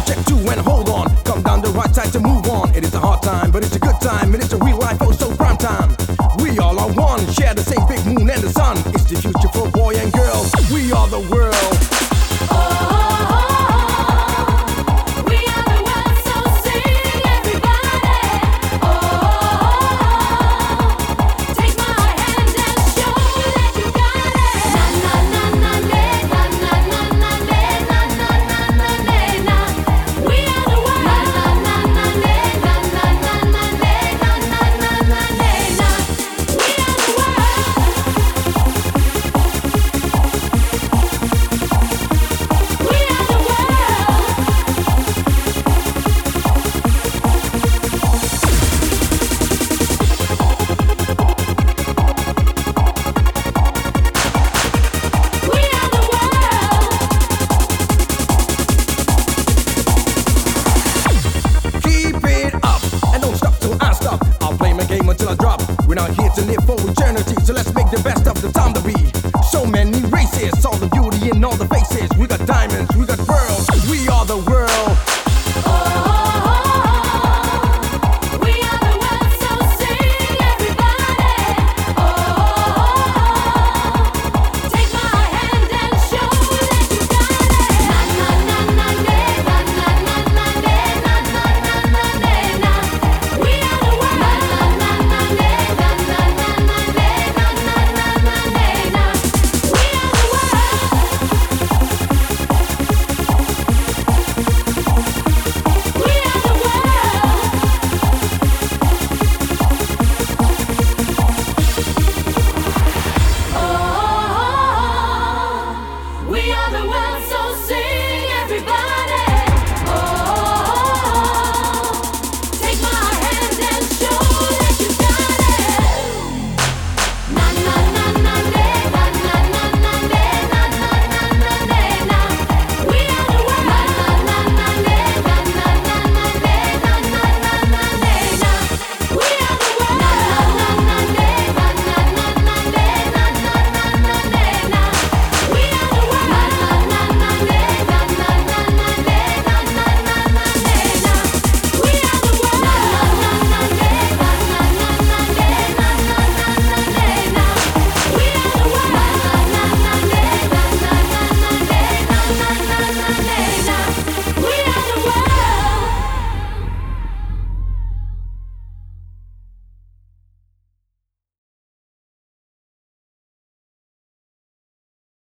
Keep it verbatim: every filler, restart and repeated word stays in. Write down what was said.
check two and hold on. Come down the right side to move on. It is a hard time, but it's a good time. And it's a real life, oh so prime time. We all are one, share the same big moon and the sun. It's the future for boy and girl. We are the world. Oh. Until I drop. We're not here to live for eternity, so let's make the best of the time to be. So many races, all the beauty in all the faces. We got diamonds, we got pearls, we are the